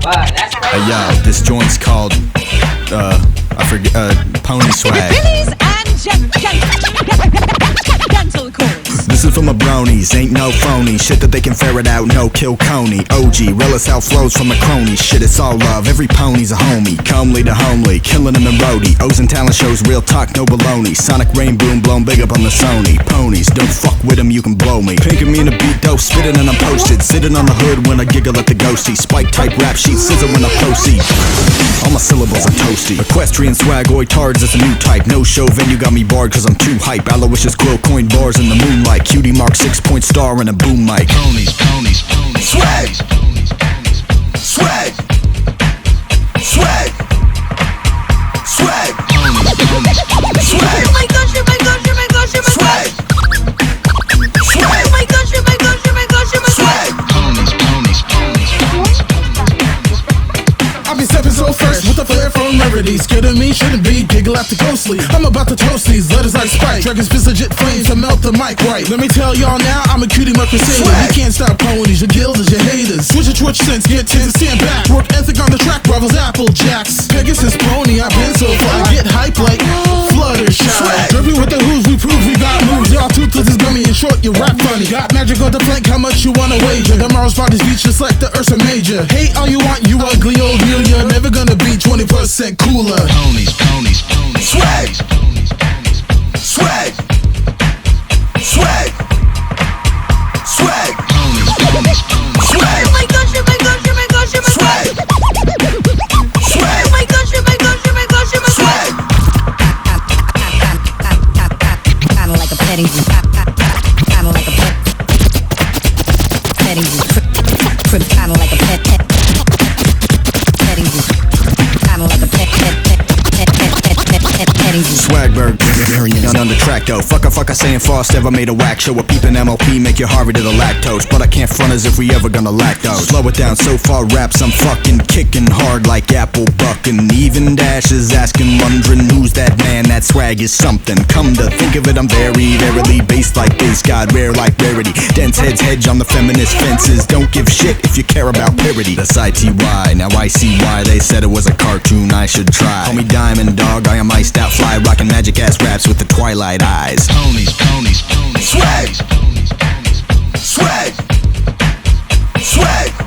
Hey yo, this joint's called, I forget, Pony Swag. Ladies and gentle chords. This is for my bronies, ain't no phony. Shit that they can ferret out, no kill Coney. OG, relish how flows from a crony. Shit, it's all love, every pony's a homie. Comely to homely, killing them in roadie. O's and talent shows, real talk, no baloney. Sonic rain boom, blown big up on the Sony. Ponies, don't fuck with them, you can blow me. Pinking me in a beat dope, spitting and I'm posted. Sitting on the hood when I giggle at the ghosty. Spike type rap sheet, scissor when I proceed. All my syllables are toasty. Equestrian swagoid tards, that's a new type. No show venue got me barred cause I'm too hype. Aloysius quill coin bars in the moonlight. Cutie mark 6-point star and a boom mic. Ponies, ponies, ponies. Swag. Swag. Swag. Swag. Ponies, ponies, ponies. Swag. Oh my gosh, oh my gosh, oh my gosh, oh my Swag. gosh. Swag. Oh my gosh, oh my gosh, oh my gosh, oh my gosh. Swag. Ponies, ponies, ponies. I be stepping so fresh with a flair from rarity. Scared of me, shouldn't be, giggle after ghostly. I'm about to toast these letters like Sprite. Dragons fist legit flames to melt the mic right. Let me tell y'all now, I'm a cutie mark crusader. You can't stop ponies, your gills is your haters. Switch your twitch sense, get tense, stand back. Work ethic on the track, rivals Apple Jacks. Pegasus pony, I've been so far. Get hype like Fluttershy. Drippy with the who's, we prove we got moves. Y'all toothless is gummy and short, you rap funny. Got magic on the plank, how much you wanna wager? Tomorrow's party's beach just like the Ursa Major. Hate all you want, you ugly old mule. You're never gonna be 20% cooler. Ponies, ponies, ponies. Swag. Swag. Swag. Swag. Ponies, ponies, ponies. Swag. Oh my gosh, oh my gosh, oh my gosh, oh my Swag. gosh. Swag. Oh my gosh, oh my gosh, oh my gosh, oh my gosh. Swag. Kinda like a petting zoo. Kinda like a petting zoo. Kinda like a petting zoo. Kinda like a petting zoo. Swagberg, on the track though. Fuck I saying Frost ever made a whack show. A peeping MLP make you hard to the lactose. But I can't front as if we ever gonna lack those. Slow it down, so far raps I'm fucking kicking hard like apple bucking. Even Dash is asking, wondering who's that man. That swag is something. Come to think of it, I'm verily based like base god, rare like rarity. Dense heads hedge on the feminist fences. Don't give shit if you care about parody. That's ITY, now I see why they said it was a cartoon I should try. Call me Diamond Dog, I am iced out fly, rocking magic ass raps with the twilight eyes. Ponies, ponies, ponies. Swag. Swag. Swag.